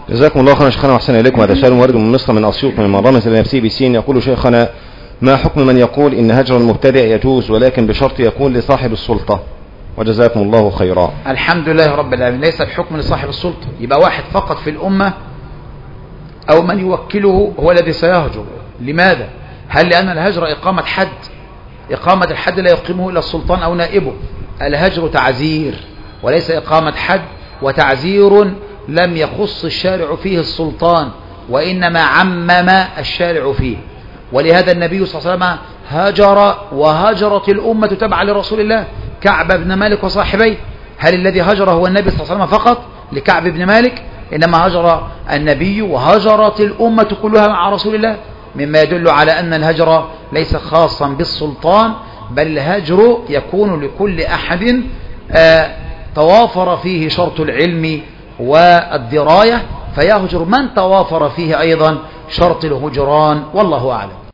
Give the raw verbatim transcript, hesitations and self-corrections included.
جزاكم الله خيرا شيخنا وأحسن إليكم. هذا سؤال وارد من مصر من أسيوط من مرامة لنفسه بسين. يقول شيخنا: ما حكم من يقول إن هجر المبتدئ يجوز ولكن بشرط يكون لصاحب السلطة؟ وجزاكم الله خيرا. الحمد لله رب العالمين. ليس الحكم لصاحب السلطة، يبقى واحد فقط في الأمة أو من يوكله هو الذي سيهجر. لماذا؟ هل لأن الهجر إقامة حد؟ إقامة الحد لا يقيمه إلا السلطان أو نائبه. الهجر تعزير وليس إقامة حد، وتعزير لم يخص الشارع فيه السلطان وإنما عمم الشارع فيه. ولهذا النبي صلى الله عليه وسلم هجر وهجرت الأمة تبع لرسول الله. كعب بن مالك وصاحبيه، هل الذي هجر هو النبي صلى الله عليه وسلم فقط لكعب بن مالك؟ إنما هجر النبي وهجرت الأمة كلها مع رسول الله، مما يدل على أن الهجر ليس خاصا بالسلطان، بل الهجر يكون لكل أحد آه توافر فيه شرط العلم والدراية، فيهجر من توافر فيه أيضا شرط الهجران، والله أعلم.